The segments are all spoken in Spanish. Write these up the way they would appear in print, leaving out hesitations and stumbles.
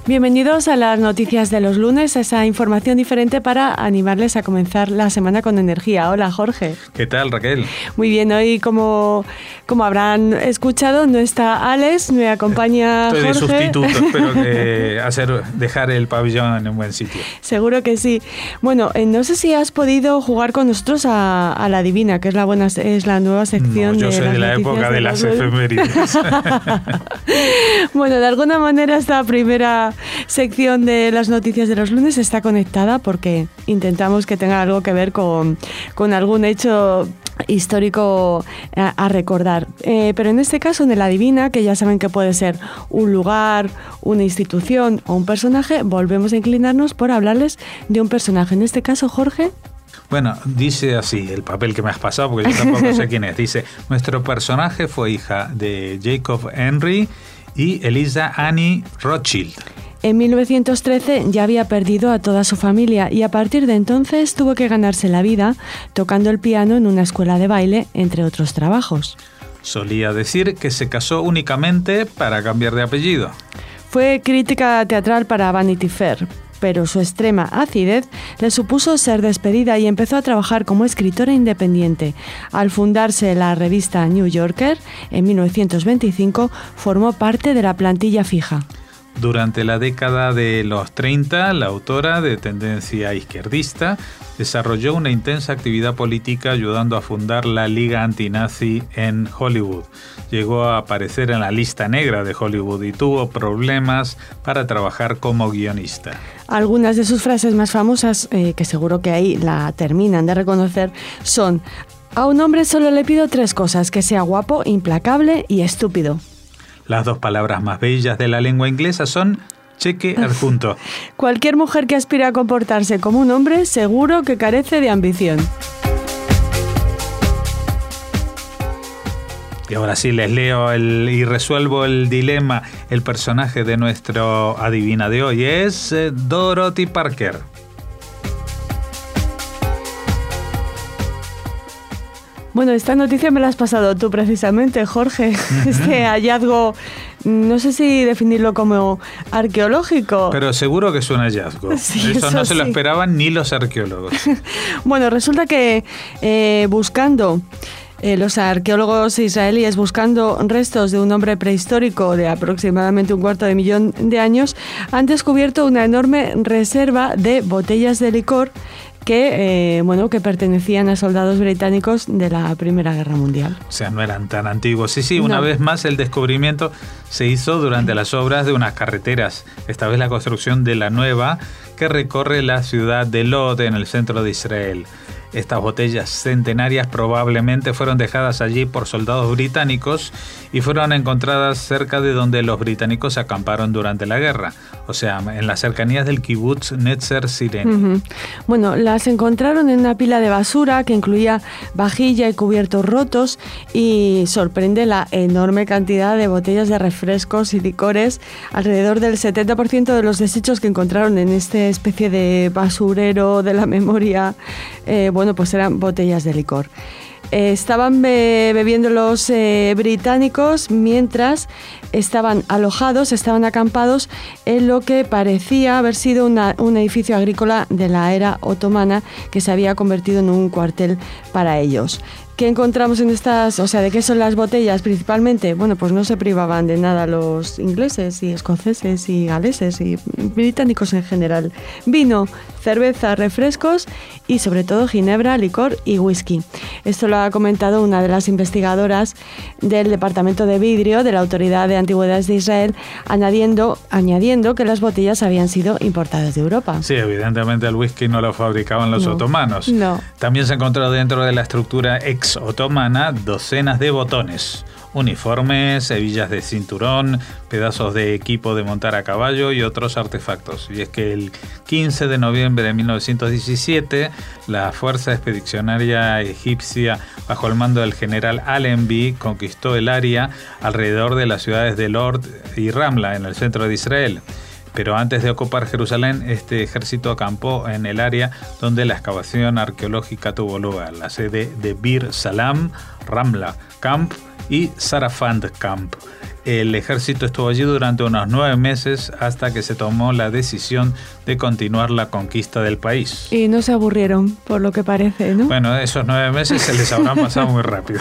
Bienvenidos a las noticias de los lunes, esa información diferente para animarles a comenzar la semana con energía. Hola, Jorge. ¿Qué tal, Raquel? Muy bien, hoy como habrán escuchado, no está Alex, me acompaña Jorge. Estoy de sustituto, espero que dejar el pabellón en un buen sitio. Seguro que sí. Bueno, no sé si has podido jugar con nosotros a la Divina, que es la nueva sección. No, yo soy de la época de las efemérides. Bueno, de alguna manera esta primera sección de las noticias de los lunes está conectada porque intentamos que tenga algo que ver con algún hecho histórico a recordar. Pero en este caso, de la Divina, que ya saben que puede ser un lugar, una institución o un personaje, volvemos a inclinarnos por hablarles de un personaje. En este caso, Jorge. Bueno, dice así, el papel que me has pasado, porque yo tampoco sé quién es. Dice, nuestro personaje fue hija de Jacob Henry y Eliza Annie Rothschild. En 1913 ya había perdido a toda su familia y a partir de entonces tuvo que ganarse la vida tocando el piano en una escuela de baile, entre otros trabajos. Solía decir que se casó únicamente para cambiar de apellido. Fue crítica teatral para Vanity Fair, pero su extrema acidez le supuso ser despedida y empezó a trabajar como escritora independiente. Al fundarse la revista New Yorker, en 1925, formó parte de la plantilla fija. Durante la década de los 30, la autora, de tendencia izquierdista, desarrolló una intensa actividad política ayudando a fundar la Liga Antinazi en Hollywood. Llegó a aparecer en la lista negra de Hollywood y tuvo problemas para trabajar como guionista. Algunas de sus frases más famosas, que seguro que ahí la terminan de reconocer, son: a un hombre solo le pido 3 cosas, que sea guapo, implacable y estúpido. Las 2 palabras más bellas de la lengua inglesa son cheque adjunto. Cualquier mujer que aspira a comportarse como un hombre seguro que carece de ambición. Y ahora sí les leo y resuelvo el dilema. El personaje de nuestro adivina de hoy es Dorothy Parker. Bueno, esta noticia me la has pasado tú precisamente, Jorge. Este hallazgo, no sé si definirlo como arqueológico. Pero seguro que es un hallazgo. Sí, eso no se lo sí esperaban ni los arqueólogos. Bueno, resulta que buscando... los arqueólogos israelíes buscando restos de un hombre prehistórico de aproximadamente 250.000 de años han descubierto una enorme reserva de botellas de licor que pertenecían a soldados británicos de la Primera Guerra Mundial. O sea, no eran tan antiguos. Sí, una vez más el descubrimiento se hizo durante las obras de unas carreteras, esta vez la construcción de la nueva que recorre la ciudad de Lod en el centro de Israel. Estas botellas centenarias probablemente fueron dejadas allí por soldados británicos y fueron encontradas cerca de donde los británicos acamparon durante la guerra, o sea, en las cercanías del kibutz Netzer Sireni. Bueno, las encontraron en una pila de basura que incluía vajilla y cubiertos rotos y sorprende la enorme cantidad de botellas de refrescos y licores. Alrededor del 70% de los desechos que encontraron en esta especie de basurero de la memoria, pues eran botellas de licor. Estaban bebiendo los británicos mientras estaban alojados, estaban acampados en lo que parecía haber sido un edificio agrícola de la era otomana que se había convertido en un cuartel para ellos. ¿Qué encontramos en estas? O sea, ¿de qué son las botellas principalmente? Bueno, pues no se privaban de nada los ingleses y escoceses y galeses y británicos en general. Vino, cerveza, refrescos y sobre todo ginebra, licor y whisky. Esto lo ha comentado una de las investigadoras del Departamento de Vidrio de la Autoridad de Antigüedades de Israel, añadiendo que las botellas habían sido importadas de Europa. Sí, evidentemente el whisky no lo fabricaban los otomanos. No. También se encontró dentro de la estructura ex-otomana docenas de botones, uniformes, hebillas de cinturón, pedazos de equipo de montar a caballo y otros artefactos. Y es que el 15 de noviembre de 1917, la Fuerza Expedicionaria Egipcia, bajo el mando del general Allenby, conquistó el área alrededor de las ciudades de Lod y Ramla, en el centro de Israel. Pero antes de ocupar Jerusalén, este ejército acampó en el área donde la excavación arqueológica tuvo lugar, la sede de Bir Salam, Ramla Camp y Sarafand Camp. El ejército estuvo allí durante unos 9 meses hasta que se tomó la decisión de continuar la conquista del país. Y no se aburrieron, por lo que parece, ¿no? Bueno, esos 9 meses se les habrán pasado muy rápido.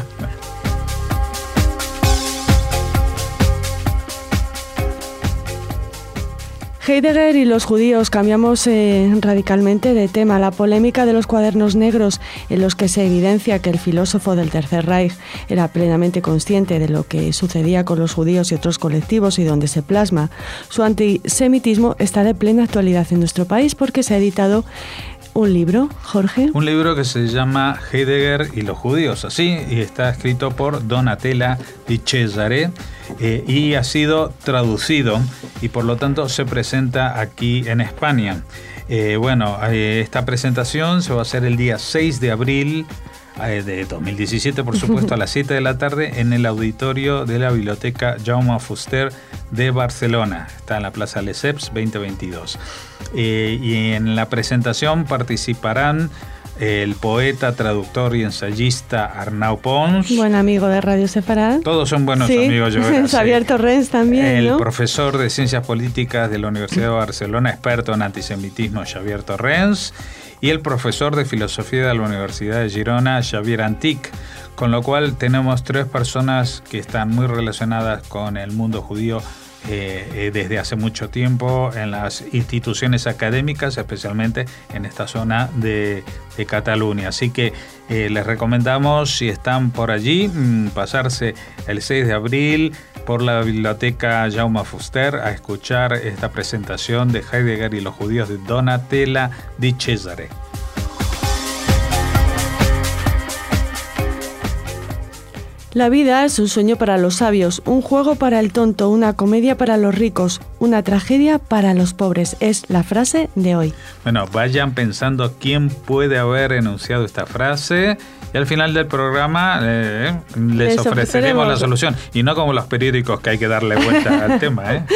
Heidegger y los judíos. Cambiamos radicalmente de tema. La polémica de los cuadernos negros, en los que se evidencia que el filósofo del Tercer Reich era plenamente consciente de lo que sucedía con los judíos y otros colectivos y donde se plasma su antisemitismo, está de plena actualidad en nuestro país porque se ha editado un libro, Jorge. Un libro que se llama Heidegger y los judíos, así, y está escrito por Donatella Di Cesare y ha sido traducido y por lo tanto se presenta aquí en España. Esta presentación se va a hacer el día 6 de abril de 2017, por supuesto, a las 7 de la tarde en el auditorio de la Biblioteca Jaume Fuster de Barcelona. Está en la Plaza Lesseps 2022. Y en la presentación participarán el poeta, traductor y ensayista Arnau Pons. Buen amigo de Radio Sefarad. Todos son buenos amigos, yo creo. Xavier Torrens también, el ¿no? profesor de Ciencias Políticas de la Universidad de Barcelona, experto en antisemitismo, Xavier Torrens, y el profesor de Filosofía de la Universidad de Girona, Xavier Antic. Con lo cual tenemos 3 personas que están muy relacionadas con el mundo judío desde hace mucho tiempo en las instituciones académicas, especialmente en esta zona de Cataluña. Así que les recomendamos, si están por allí, pasarse el 6 de abril por la Biblioteca Jaume Fuster a escuchar esta presentación de Heidegger y los judíos de Donatella Di Cesare. La vida es un sueño para los sabios, un juego para el tonto, una comedia para los ricos, una tragedia para los pobres. Es la frase de hoy. Bueno, vayan pensando quién puede haber enunciado esta frase y al final del programa les ofreceremos la solución. Y no como los periódicos que hay que darle vuelta al tema, ¿eh?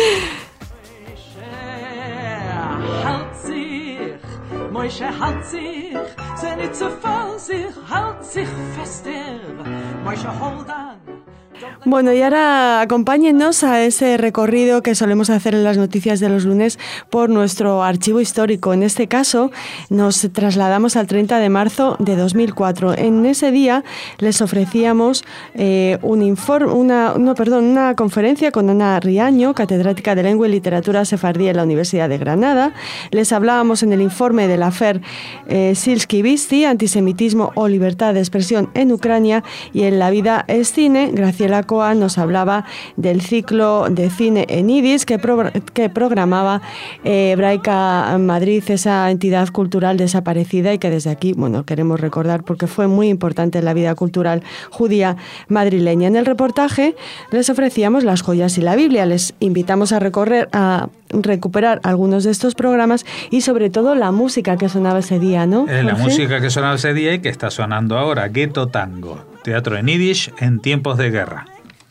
Moishe hat sich, ze nit zu fall sich, halt sich fester. Moishe hold on. Bueno, y ahora acompáñennos a ese recorrido que solemos hacer en las noticias de los lunes por nuestro archivo histórico. En este caso, nos trasladamos al 30 de marzo de 2004. En ese día les ofrecíamos una conferencia con Ana Riaño, catedrática de Lengua y Literatura Sefardí en la Universidad de Granada. Les hablábamos en el informe de la FER Silski-Visti, Antisemitismo o Libertad de Expresión en Ucrania, y en La vida es cine, Graciela Coa nos hablaba del ciclo de cine en Yiddish que programaba Hebraica Madrid, esa entidad cultural desaparecida y que desde aquí, queremos recordar porque fue muy importante en la vida cultural judía madrileña. En el reportaje les ofrecíamos las joyas y la Biblia. Les invitamos a recuperar algunos de estos programas y sobre todo la música que sonaba ese día, ¿no? La música que sonaba ese día y que está sonando ahora, Ghetto Tango, teatro en Yiddish en tiempos de guerra.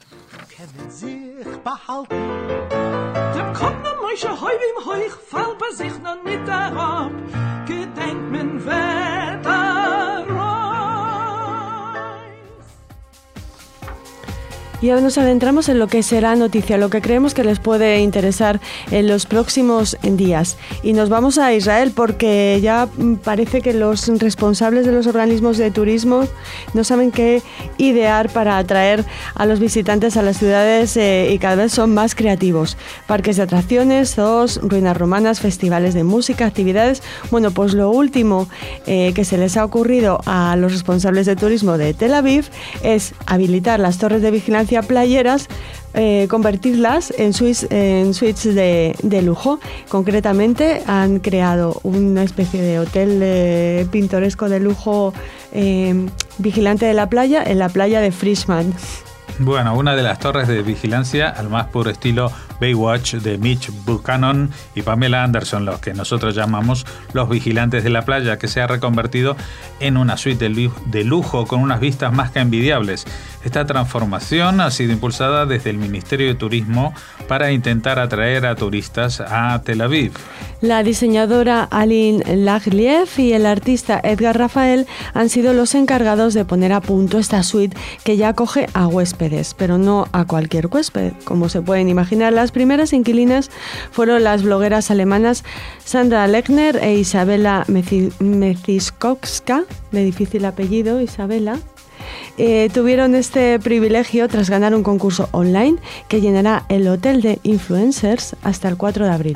Y ahora nos adentramos en lo que será noticia, lo que creemos que les puede interesar en los próximos días. Y nos vamos a Israel porque ya parece que los responsables de los organismos de turismo no saben qué idear para atraer a los visitantes a las ciudades y cada vez son más creativos. Parques de atracciones, zoos, ruinas romanas, festivales de música, actividades. Bueno, pues lo último que se les ha ocurrido a los responsables de turismo de Tel Aviv es habilitar las torres de vigilancia playeras, convertirlas en suites de lujo. Concretamente han creado una especie de hotel pintoresco de lujo vigilante de la playa, en la playa de Frischmann. Bueno, una de las torres de vigilancia al más puro estilo Baywatch de Mitch Buchanan y Pamela Anderson, los que nosotros llamamos Los Vigilantes de la Playa, que se ha reconvertido en una suite de lujo con unas vistas más que envidiables. Esta transformación ha sido impulsada desde el Ministerio de Turismo para intentar atraer a turistas a Tel Aviv. La diseñadora Aline Lagliev y el artista Edgar Rafael han sido los encargados de poner a punto esta suite que ya acoge a huéspedes, pero no a cualquier huésped. Como se pueden imaginar, las primeras inquilinas fueron las blogueras alemanas Sandra Lechner e Isabella Meziskowska, de difícil apellido, Isabella. Tuvieron este privilegio tras ganar un concurso online que llenará el hotel de influencers hasta el 4 de abril.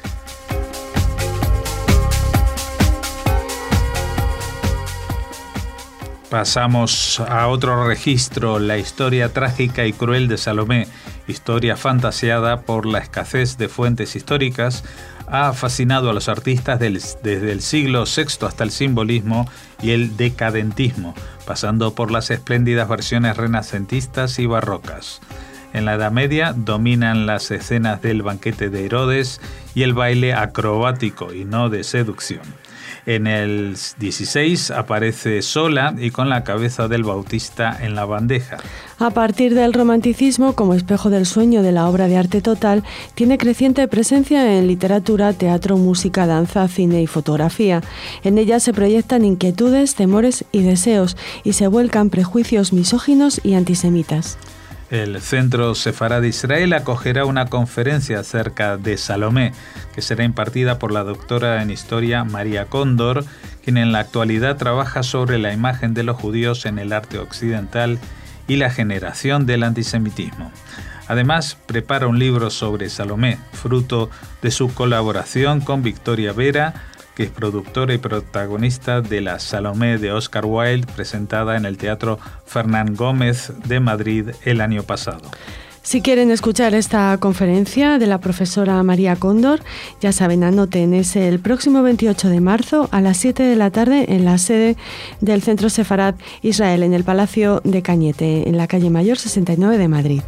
Pasamos a otro registro, la historia trágica y cruel de Salomé, historia fantasiada por la escasez de fuentes históricas, ha fascinado a los artistas desde el siglo VI hasta el simbolismo y el decadentismo, pasando por las espléndidas versiones renacentistas y barrocas. En la Edad Media dominan las escenas del banquete de Herodes y el baile acrobático y no de seducción. En el 16 aparece sola y con la cabeza del Bautista en la bandeja. A partir del romanticismo, como espejo del sueño de la obra de arte total, tiene creciente presencia en literatura, teatro, música, danza, cine y fotografía. En ella se proyectan inquietudes, temores y deseos, y se vuelcan prejuicios misóginos y antisemitas. El Centro Sefarad de Israel acogerá una conferencia acerca de Salomé, que será impartida por la doctora en Historia María Cóndor, quien en la actualidad trabaja sobre la imagen de los judíos en el arte occidental y la generación del antisemitismo. Además, prepara un libro sobre Salomé, fruto de su colaboración con Victoria Vera, que es productora y protagonista de la Salomé de Oscar Wilde, presentada en el Teatro Fernán Gómez de Madrid el año pasado. Si quieren escuchar esta conferencia de la profesora María Cóndor, ya saben, anoten, es el próximo 28 de marzo a las 7 de la tarde en la sede del Centro Sefarad Israel, en el Palacio de Cañete, en la calle Mayor 69 de Madrid.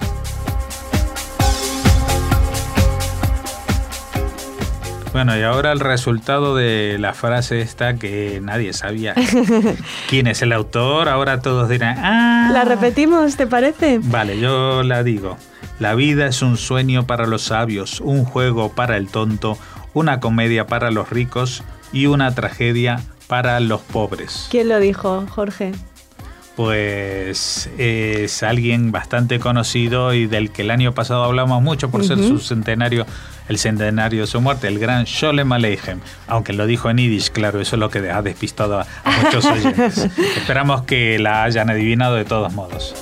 Bueno, y ahora el resultado de la frase esta que nadie sabía quién es el autor. Ahora todos dirán, ¡ah! ¿La repetimos, te parece? Vale, yo la digo. La vida es un sueño para los sabios, un juego para el tonto, una comedia para los ricos y una tragedia para los pobres. ¿Quién lo dijo, Jorge? Pues es alguien bastante conocido y del que el año pasado hablamos mucho por ser su centenario, el centenario de su muerte, el gran Sholem Aleichem, aunque lo dijo en yiddish, claro, eso es lo que ha despistado a muchos oyentes. Esperamos que la hayan adivinado de todos modos.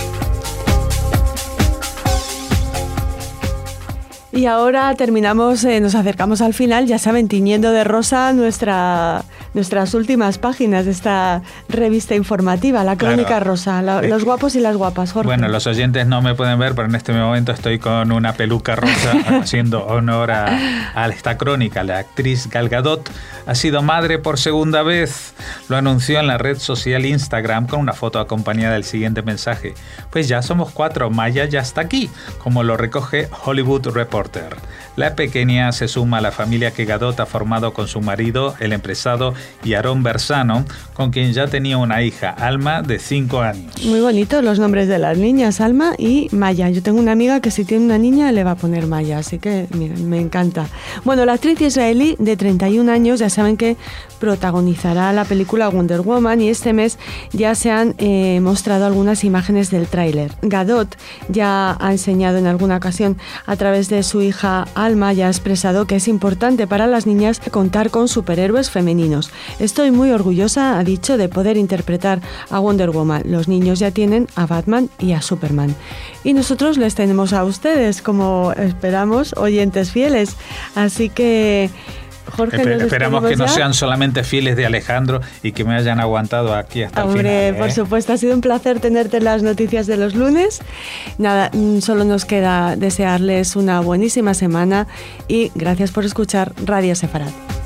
Y ahora terminamos, nos acercamos al final, ya saben, tiñendo de rosa nuestras últimas páginas de esta revista informativa, la Crónica Claro. Rosa, los guapos y las guapas, Jorge. Bueno, los oyentes no me pueden ver, pero en este momento estoy con una peluca rosa haciendo honor a esta crónica. La actriz Gal Gadot ha sido madre por segunda vez. Lo anunció en la red social Instagram con una foto acompañada del siguiente mensaje: pues ya somos 4, Maya ya está aquí, como lo recoge Hollywood Reporter. La pequeña se suma a la familia que Gadot ha formado con su marido, el empresario Yaron Bersano, con quien ya tenía una hija, Alma, de 5 años. Muy bonitos los nombres de las niñas, Alma y Maya. Yo tengo una amiga que si tiene una niña le va a poner Maya, así que miren, me encanta. Bueno, la actriz israelí de 31 años, ya saben que protagonizará la película Wonder Woman, y este mes ya se han mostrado algunas imágenes del tráiler. Gadot ya ha enseñado en alguna ocasión a través de su hija Alma, ya ha expresado que es importante para las niñas contar con superhéroes femeninos. Estoy muy orgullosa, ha dicho, de poder interpretar a Wonder Woman. Los niños ya tienen a Batman y a Superman. Y nosotros les tenemos a ustedes, como esperamos, oyentes fieles. Así que Jorge, esperamos que no sean solamente fieles de Alejandro y que me hayan aguantado aquí hasta el final. Hombre, por supuesto, ha sido un placer tenerte en las noticias de los lunes. Nada, solo nos queda desearles una buenísima semana y gracias por escuchar Radio Sefarad.